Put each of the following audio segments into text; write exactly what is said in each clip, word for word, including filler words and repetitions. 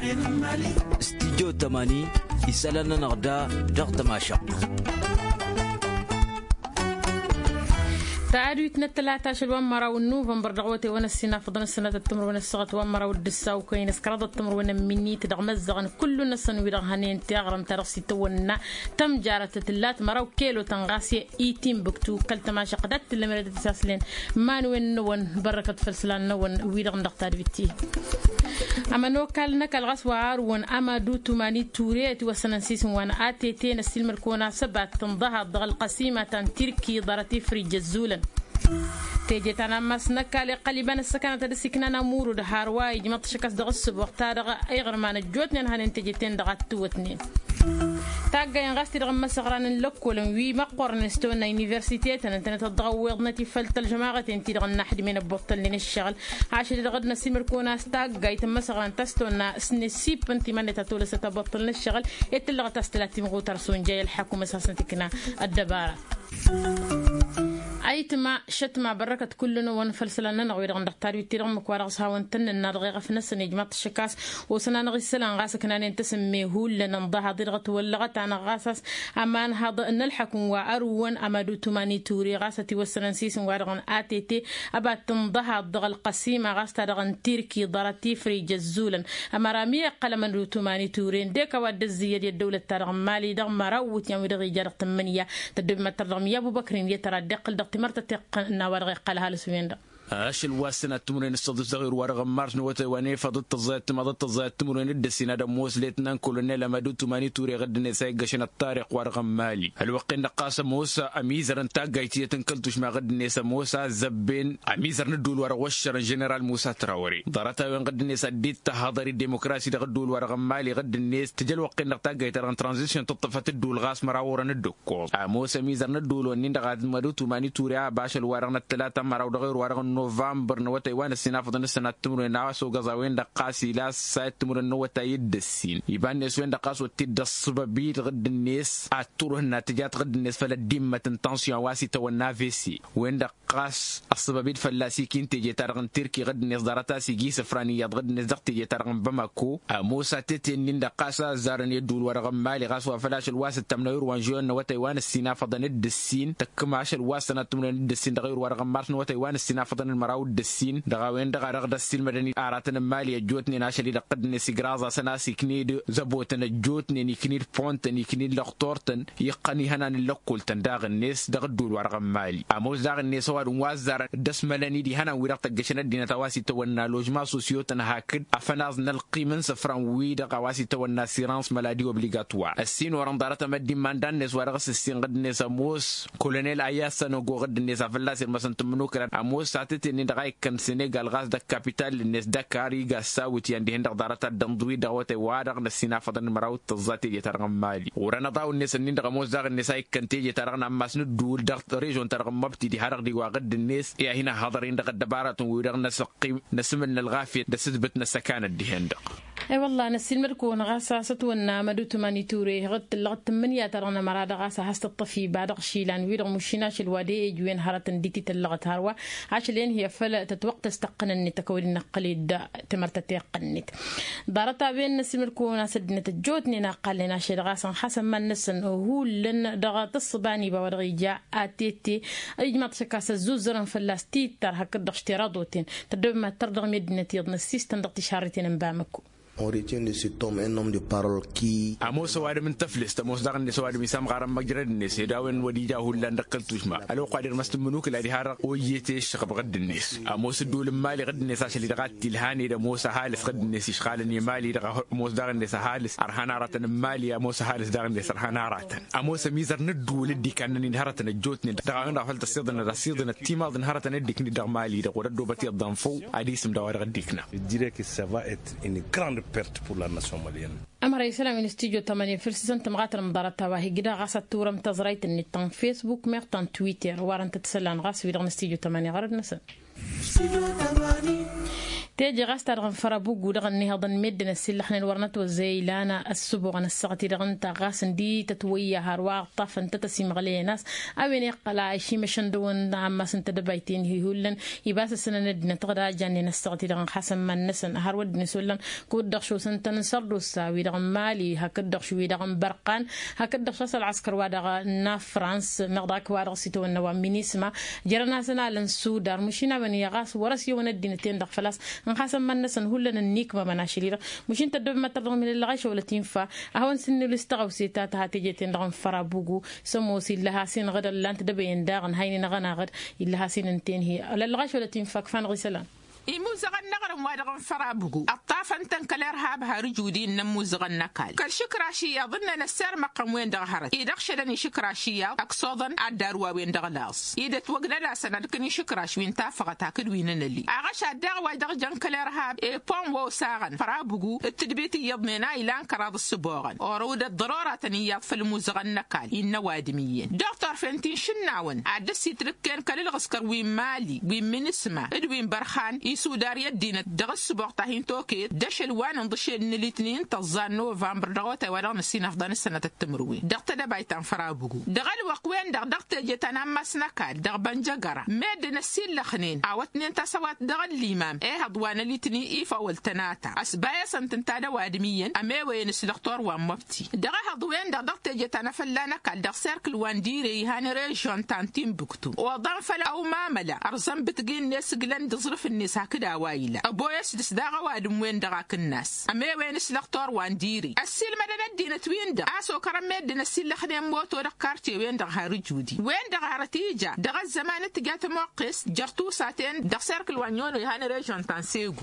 استديو تماني يسألنا نغدا ضغط ماشا تعالوا تنتلعت عشان ومرة والنوفمبر دعوتي وانا السنة فضل السنة التمر وانا الصغت ومرة والدسا وكاين سكراد التمر وانا مني تدغ مزغن كل الناس نويرغ هنين تيغرم ترسي تونا تم جارة تلات مرة وكيلو تنغاسي ايتين بكتو كلت ما شقدت اللي مريد تساسلين ما نوين نون بركة فلسلان نون ويرغ نختار بيتي اما نو كال نكال غسوار وان اما دو تماني توريت وسننسيس وان اتيتين السلم الكونا سبعة تنضها الضغ القسيمة تركي ضرتي فري جزولا تيجي تانا مسنكا لقلبان السكنة تدسكنا نمورو دهار واي جمط شكاس دغس وقتا دغ اي غرمان الجوتنين هانين تيجيتين دغتو واتنين تاقا ينغاستي دغم مسغران اللوكولن وي مقورن استونا يونيفرسيتيتن انتنا تدغويض نتي فلت الجماعة انتي دغن نحد من البطل لين الشغل عاشر دغدنا سيمر كونا استاقا يتم مسغران تستونا سنسيب انتي من تطول ستبطل لين الشغل يتلغ تستلاتي مغوتر سون جاي الحكومة اساسا تكنا الدبارة أيتما شتما بركة كلنا ونفلسلنا نغير عند اختاري تيرم مكوارغ هاون تن النرغي في نفس نجمات الشكاس وسنا نغي سلان غاسك نان تسميه لنا نضها ضرغة ولغت أنا غاسس أمان هذا نلحكم وأروان أمادو تماني توري غاستي والسنسيس وارغن آتيتي أبا تنضها الضغ القسيمة غاستا رغن تيركي ضرتي فري جزولا أما رامية قلم رو تماني تورين ديكا ود الزيادة الدولة ترغم مالي دغم مروت يوم دغي جارق تمنية تدب ما ترغم يا أبو بكر يترى دقل دقتي مرتتق نوارغي قالها لسوين ده اش الواسنه تمرين الصد صغير ورغ مارس نوت واني فضت الزيت ما ضت الزيت تمرين الدسينا دموس ليتنان كولونيل مدو تماني توري غد نساي غشن الطارق ورغ مالي الوقت نقاس موسى اميزر انت جايتي تنكلتش ما غد نسا موسى زبين اميزر ندول ورغ وشر جنرال موسى تراوري ضرتا وين غد نسا ديت حاضري الديمقراسي غدول ورغ مالي غد الناس تجل وقت نقطا جايت ران ترانزيشن تطفت الدول غاس مراور ندكو موسى اميزر ندول ونين غاد مدو تماني توري باش الورغ الثلاثه مراو دغير ورغ نوفمبر نوتا يوان السنة فضل السنة تمرين نعاسو غزاوين دقاسي لا سايت تمرين نوتا يد السين يبان نسوين دقاسو تد الصبابيت غد الناس اتوره الناتجات غد الناس فلا ديمة تنتانسيون واسي تو النافيسي وين دقاس الصبابيت فلا سيكين تيجي تارغن تركي غد الناس دارتا سيجي سفرانيات غد الناس دق تيجي تارغن بماكو موسى تتنين دقاسا زارن يدول ورغم مالي غاسو فلاش الواس التمنير وانجوين نوتا يوان السنة فضل ند السين تكماش الواس تمرين ند السين دغير ورغم مارس نوتا يوان السنة فضل المراود السين دغاوين دغا رغد السين مدني اراتن مالي جوتني ناشلي دقدني سيغرازا سناسي كنيد زبوتن جوتني نيكنيد فونت نيكنيد لختورتن يقني هنان اللقول تنداغ الناس دغدول ورغم مالي اموز داغ الناس واد وازار دسملني دي هنا ويرق تغشن دينا تواسي تونا لوجما سوسيوتن هاكد افناز نلقي من سفران وي دغواسي تونا سيرانس مالادي اوبليغاتوار السين ورن دارتا مدي ماندان ناس ورغس السين غد الناس اموس كولونيل اياسا نو غد الناس فلاس مثلا تمنوكر اموس ساتتني دغاي كان سنغال غاز دا كابيتال الناس دكاري غاساوتي عندي هند دارتا دندوي دوت وادغ السنا فضل مراوت تزاتي يترغم مالي ورنا داو الناس نين دغموز داغ الناس اي كنتي يترغنا ماسن دول دغ ريجون ترغم مبتي دي هرغ دي واغد الناس يا هنا حاضرين دغ دبارات ويرغنا سقي نسمن الغافيه دسبتنا سكانت دي هند اي والله نسيل مركون غاساسة ونا مدو تماني توري غد لغت تمنية ترغنا مراد غاسا هست الطفي بعد شيلان ويرغ مشيناش الوادي جوين هرتن ديتي تلغت هاروا عاش لين هي فلا تتوقت استقنني تكوين نقلي تمرت تيقنت دارتا بين نسيل مركون سدنة الجوتني نقلنا شي غاسا حسن ما نسن هو لن دغات الصباني باورغي جاء اتيتي اجمع شكاس الزوزرن فلاستي تر هكذا اشتراضوتين تدب ما تردغ مدنتي يضن السيستم دغتي شارتين مبامكو. On retient de cet homme un homme de parole qui Amos واد من تفلست Amos دغن نس واد مسام غرام مجرد الناس داون وديجا هولا نقلتوش ما الو قادر مستمنوك لا دي هار ويتي شق بغد الناس Amos دول مالي غد الناس عشان اللي دغات الهاني ده موسى حالس غد الناس شغالني مالي دغ Amos دغن الناس حالس ارهانا راتن مالي Amos حالس دغن الناس ارهانا راتن Amos ميزر ندول دي كان نهرتن الجوتني دغنا فلت الصيدنا الصيدنا التيمال نهرتن ديك دغ مالي دغ ودو بتي الضنفو ادي اسم دغ غديكنا Je dirais que ça va être une grande perte pour la nation malienne. أمر يسلم من استوديو ثمانية فرسان تمغاتر مضارتها وهي جدا غاسة تورم تزريت النتان فيسبوك ميرتان تويتر وارن تتسلان غاس في دغن استوديو ثمانية غرب نسن تيجي غاست رغم فرابوغ ودغني هضن مدنا السلحن الورنت وزي لانا السبوغ السقتي رغن تغاس دي تتويا هروا طاف انت تسيم غلي ناس اوين قلا شي مشندون عما سنت دبايتين هيولن يباس السنه ندنا تغدا جاني نسقتي رغن حسن من نسن هرود نسولن كود دخشو سنت نسردو ساوي رغم مالي هكد دخشو رغم برقان هكد دخش العسكر وادغ نا فرانس مغداك وادغ سيتو النوا مينيسما جرنا سنا لنسو دار مشينا بني غاس ورس يوم الدينتين دغ فلاس نخاسم من نسن هولن النيك ما مناشليرا مش انت دب ما ترضى من الغاش ولا تنفع اهون سن الاستغو سيتات هاتيجي تندغن فرابوغو سمو سي لها سين غدا لا انت دبين داغن هايني نغنا غد الا هاسين انتين هي لا الغاش ولا تنفع فان غسلان يموزغن نغرم وادغن فرابوغو الطاف انتن كالارهاب هارجودي نموزغن نكال كالشكراشية ظن نسار مقام وين دغهرت إذا شدني شكراشية أقصوضن الداروا وين دغلاص إذا توقنا لا سنة كني شكراش وين تافغت هاكد وين نلي أغاش الدغ وادغ جن كالارهاب إي بون وو ساغن فرابوغو التدبيتي يضمينا إلان كراض السبوغن ورود الضرورة تنيا في الموزغن نكال النوادميين دكتور فنتين شناون عدسي تركين كاللغسكر وين مالي وين منسمة ادوين برخان سوداريا دينا دغس بوقتها توكيد دشل وان نضشل الاثنين تظن نوفمبر دغوتا ولا نسينا في السنه التمروي دغت دبايتان فرابوغو دغل وقوين دغ دغت جتنا مسنكا دغ بنجغرا مد نسيل لخنين عوتنين تسوات دغ الامام ايه هضوان الاثنين ايفا والتناتا اسبايا سنتنتا دوادميا امي وين سلختور ومفتي دغ هضوين دغ دغت جتنا فلانكا دغ سيركل وان ديري هاني ريجون تانتين بكتو وضن فلا او ماملا ارزم بتجين ناس قلن تصرف الناس كدا وايلا ابويا سدس داغا وادم وين دغاك الناس امي وين سلختور وانديري السيل مدن الدينه وين دغ اسو كرم مدن السيل خدم موتو دكارتي وين دغ هارجودي وين دغ هارتيجا دغ الزمان تجات موقس جرتو ساعتين دغ سيركل وانيون هاني ريجون تانسيغو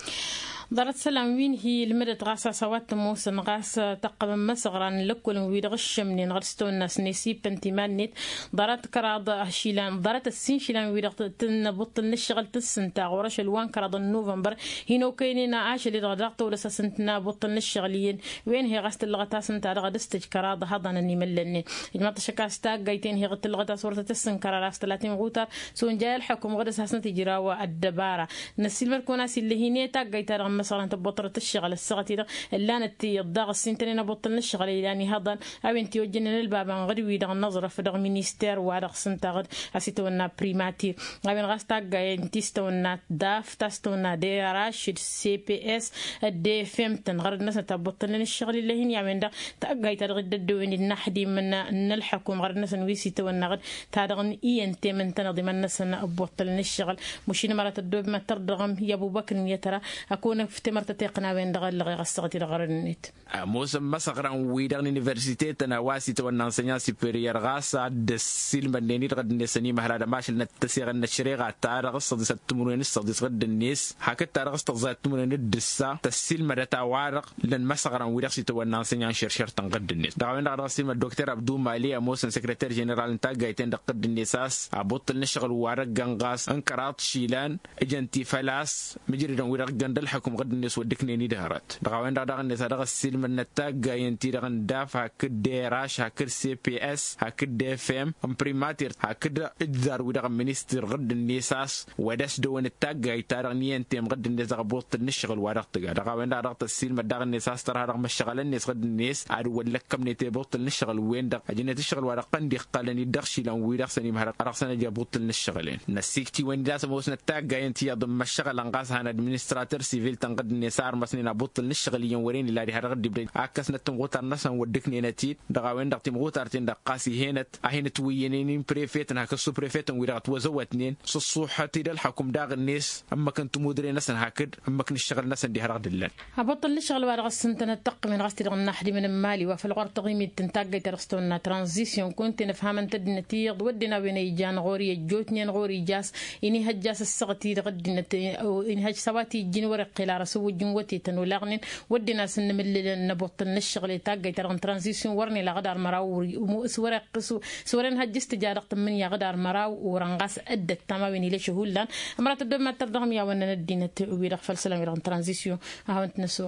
دارت سلام وين هي المدة غاسة سوات موسن غاسة تقبل مسغران لكل ويد غش من غرستو الناس نسيب انتمان نت دارت كراض شيلان دارت السين شيلان ويد تنبط النشغل تسنتا غورش الوان كراض نوفمبر هينو كاينين عاش اللي غدقت ولا سنتنا بط النشغليين وين هي غاست اللغتا سنتا غدستج كراض هضن نملني جماعة شكاستا جايتين هي غت اللغتا صورة تسن كراراس ثلاثين غوتر سون جاي الحكم غدس حسن تجراوة الدبارة نسيل مركوناس اللي هينيتا جايتا مثلا تبطرة الشغل السغتي اللي نتي الضغط السنتين بطلنا الشغل يعني هذا أو أنت وجننا الباب عن غدوي دغ النظرة في دغ مينيستير وعدغ سنتغد أسيتونا بريماتير غابين غاستاق انتيستونا داف تاستونا دي راشد سي بي اس دي فهمتن غرد ناس تبطلنا الشغل اللي هني عمين دا تأقاي تغد الدوين النحدي من نلحكم غرد ناس ويسيتونا غد تادغن إي أنت من تنظي من ناس بطلنا الشغل مشين مرات الدوب ما تردغم يا أبو بكر يترى أكون فتمرت تقنا وين دغل لغي غسقتي لغرنيت موسم مسقرا ويدان يونيفرسيتي تنواسي تو نانسيان سوبيريور غاسا دسيل مدني غد نسني مهرا ماش نتسيغ النشريغا تاع غصد ستمرين الصديق غد الناس حكت تاع غصد زاتمرين الدسا تسيل مدتا وارق لن مسقرا ويدان تو نانسيان شرشر تنقد الناس داوين غاسي الدكتور عبدو مالي موسم سكرتير جنرال نتا غايتين دقد النساس ابوط النشغل وارق غنغاس انكرات شيلان اجنتي فلاس مجري ويرق غندل حكم غد الناس ودكني دهرت داوين دغ الناس دغ السيل من التاج ينتي دغن داف هكد ديراش هكد سي بي اس هكد دي اف ام ام بريماتير هكد اجدار ودغ مينستر غد النساس وداس دون التاج يتارني انت غد الناس بوط النشغل ورقت داوين دغ السيل من دغ النساس ترى رغم الشغل الناس غد الناس ادو لكم نتي بوط النشغل وين دغ اجنه الشغل ورقن دي قالني دغشي لان ويدغ سني مهر رقصنا جا بوط النشغلين نسيكتي وين داس موسن التاج ينتي ضم الشغل انقاص هنا ادمنستراتور سيفيل تنقد النسار مسنينا بوط النشغل يورين اللي هرغد دبري اكس نتم غوتر نسن ودكني نتيت دغاوين دقتي غوترتين دقاسي هنت اهنت وينين بريفيت نها كسو بريفيت ويرات وزوتنين صصوحتي الحكم داغ الناس اما كنت مديرين نسن هكد اما كن الشغل نسن دي هرغد اللن هبطل الشغل ورغ السنتنا تق من غستي دغ نحدي من مالي وفي الغرب تقيمي تنتاج ترستونا ترانزيشن كنت نفهم انت النتيجه ودنا وين يجان غوري جوتنين غوري جاس اني هجاس السغتي دغ او اني هج سواتي جن ورق قلا رسو جنوتي تنولغن ودنا سن من نبطل الشغل تاجي ترى ترانزيشن ورني لغدار مراو سورق قسو سورن هجست جارق من يا غدار مراو ورنغاس ادت تماوين لي شهولان امرات الدم تردهم يا ون الدين ويرق فلسلام يرن ترانزيشن هاونت نسوق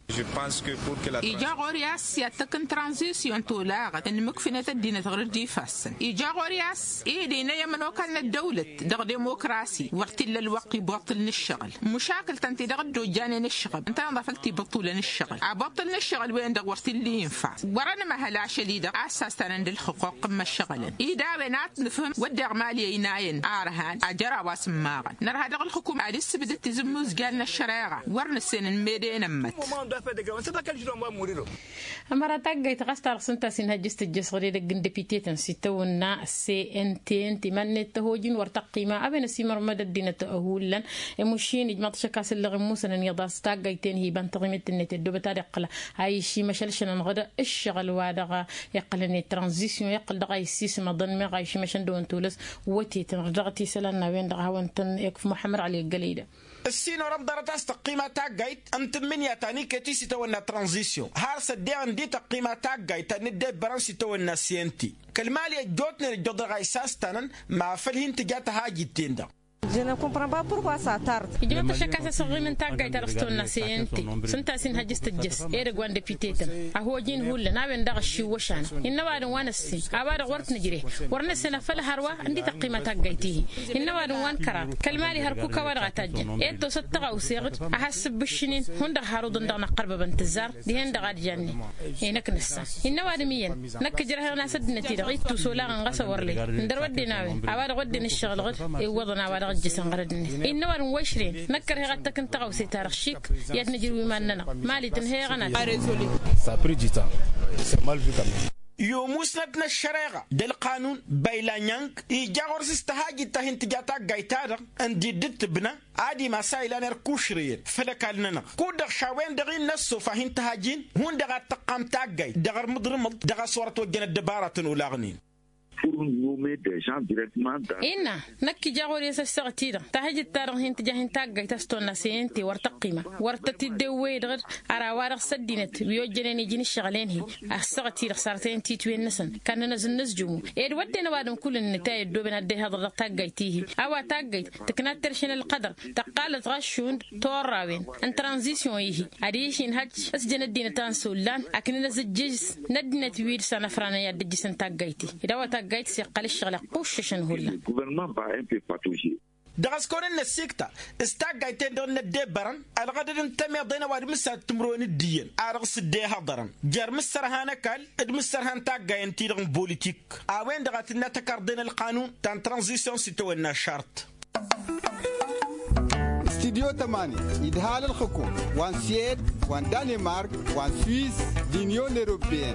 إيجا غورياس يتكن ترانزيسيون تولاغت إن مكفنة الدين تغير دي فاسن إيجا غورياس إيه دينا يمن وكالنا الدولة دغ ديمقراسي وقتل الوقت بطل الشغل مشاكل تنتي دغ دو جاني الشغل انت نضفتي بطول الشغل عبطل الشغل وين دغ وقت اللي ينفع ورانا ما هلا شديدة أساس عند الحقوق ما الشغل إيدا بنات نفهم ودغ مالي يناين أرهان أجرا واسماغن نرى هذا الحكومة عدس بدت تزموز قالنا الشريعة ورنا السن الميدين أمت أمرا تاقا يتغستر سنتا سنها جست الجسغري دقن دبيتيتن ستونا سي ان تي ان تمنى التهوجين وارتقي ما أبن سيمر مدى الدين تأهولا مشين إجماط شكاس اللغي موسى أن يضاس تاقا يتنهي بانتغمت النت الدوبة تاريقلا هاي شي مشالشنا غدا الشغل وادغا يقلني ترانزيسيون يقل دغا يسيس مضن مغا يشي مشان دون تولس وتي تنغدغتي سلالنا وين دغا وانتن يكف محمر علي القليدة السين ورب درتاس تقيمة تاقايت أنت من يتاني كتيسي تونا ترانزيسيون هارس دي عندي تقيمة تاقايت ندي برانسي تونا سينتي كالمالي جوتنا الجدر غيساس تانن ما فالهين تجاتها جيتين دا Je ne comprends pas pourquoi ça tarde. Il y a chaque fois que من تاجي ترستون نسينتي سنتا سين هجست الجس إيرج وان دبيتيتن أهو جين هول ناوين دغ الشيء وشان إنه وارد وان السين أبار ورت نجري ورنا السنة فل هروا عندي تقيمة تاجيتيه إنه وارد وان كرا كلمالي هركو كوارع تاجن إيه توسط وسيغت أحسب بالشنين هند هارود دغ نقرب بنتزار دي هند غاد جاني هناك نسا إنه وارد مين نكجره ناس النتيجة غيت توصلا غنغس ورلي ندر ودي ناوين أبار ودي نشغل غد وضنا وارد جسن غردني إنه وارد وشرين نكره غتك انت غوسي تاريخ شيك يتنجر ويماننا مالي تنهي غنا ça a pris du temps c'est mal vu quand même يوموس ندنا الشريعة دل قانون بايلانيانك يجاور سستهاجي تهين تجاتا غايتادا اندي دت بنا عادي مسائل نركوشرين فلكالنا كودر شاوين دغين نسو فهين تهاجين هون دغا تقام تاغاي دغر مضرمض دغا صورة وجنا الدبارة ولاغنين pour nommer des gens directement dans إنا نكي جاوري يسستغتيدا تهجي التارغين تجاهين تاقاي تستونا سينتي ورتقيمة ورتتي الدوي دغر أراوارغ سدينت ويوجنين يجين الشغلين هي أستغتيدا صارتين تيتوين نسن كان نزل نسجمو إيد ودينا وادم كل النتاية دوبنا الدي هذا تاقاي تيهي أوا تاقاي تكنات ترشين القدر تقالت غشون توراوين ان ترانزيسيون يهي أديشين هج أسجن الدين تانسولان أكن نزل جيس ندنا توير سنة فرانا يد جيسن تاقايتي إذا تاقايت سيقال الشغل قوششن هلا دغس كورن السيكتا استاغايتين دون الدبرن الغدد انتمي ضينا واد مسا تمرون الدين ارغس دي هضرن جر مسر هانكال اد مسر هان تاغاين تيرن بوليتيك اوين دغات نتكردن القانون تان ترانزيسيون سيتونا شرط استديو تماني يدهال الحكومة وان سيد وان دنمارك وان سويس دينيون اوروبيين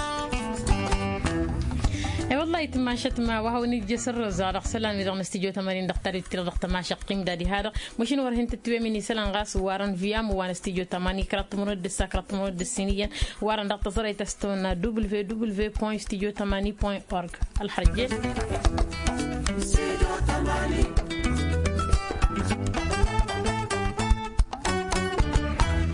اي والله يتماشت ما وهو نيجي سر زارق سلام يدغن استديو تمارين دختار يتر دخت ما شقيم دادي هذا مشين ورهن تتوي مني سلام غاس وارن فيام وان استديو تماني كرات مرد ساكرات مرد السنيه وارن دخت صري تستونا دبليو دبليو دوت studio tamani دوت org الحرجه